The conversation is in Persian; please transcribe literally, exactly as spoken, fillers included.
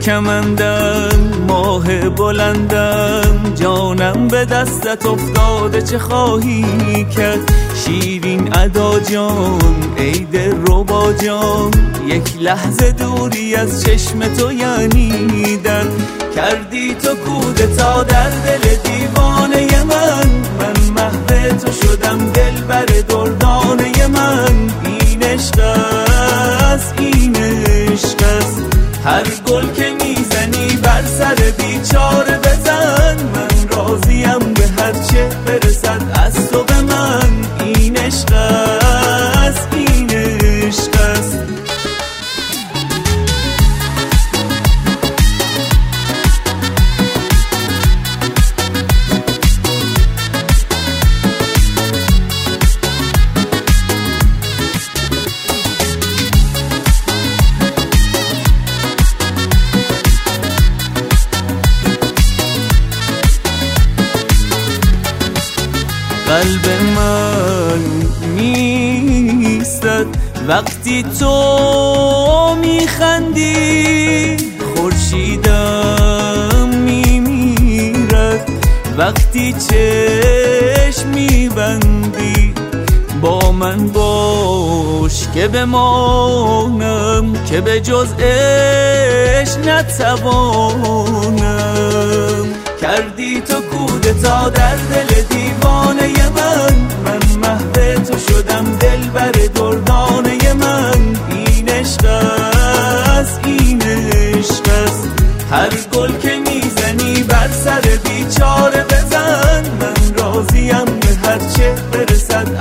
کمندم ماه بلندم، جانم به دستت افتاده چه خواهی کرد؟ شیرین ادا جان ای دلربا جان، یک لحظه دوری از چشم تو یعنی در کردی تو کودتا در دل دیوانه من. من محو تو شدم دلبر دردانه من. این عشق است، این عشق است، هر گل که میزنی بر سر بیچاره بزن. من راضیم به هر چه برسد از تو به من. این عشق است، این عشق است. قلب من میستد وقتی تو میخندی، خورشیدم میمیرد وقتی چشم میبندی. با من باش که بمانم، که به جز عشق نتوانم. کردی تو کودتا در دل دیوانه من. من محو تو شدم دلبر دردانه من. این عشق است، این عشق است، هر گل که میزنی بر سر بیچاره بزن. من راضیم به هر چه برسد